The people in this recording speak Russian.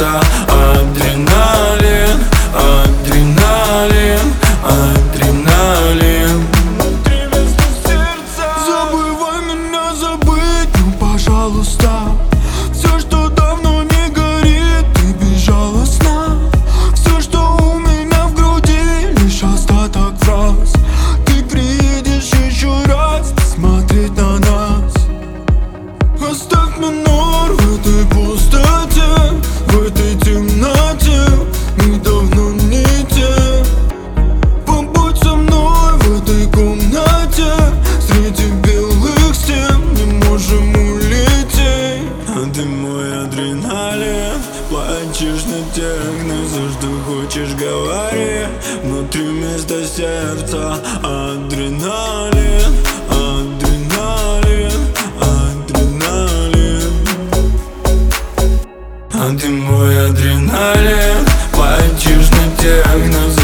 сердца. Адреналин, адреналин, адреналин. Забывай меня забыть, ну пожалуйста. Все, что давно не горит, ты безжалостна. Все, что у меня в груди, лишь остаток фраз. Ты приедешь еще раз посмотреть на нас. Оставь минор в этой пустоте, в этой темноте. Мы давно не те. Побудь со мной в этой комнате. Среди белых стен не можем улететь. А ты мой адреналин, плачешь на техно. Все, что хочешь, говори. Внутри вместо сердца. Адреналин, адреналин, адреналин. А ты мой адреналин, плачешь на техно.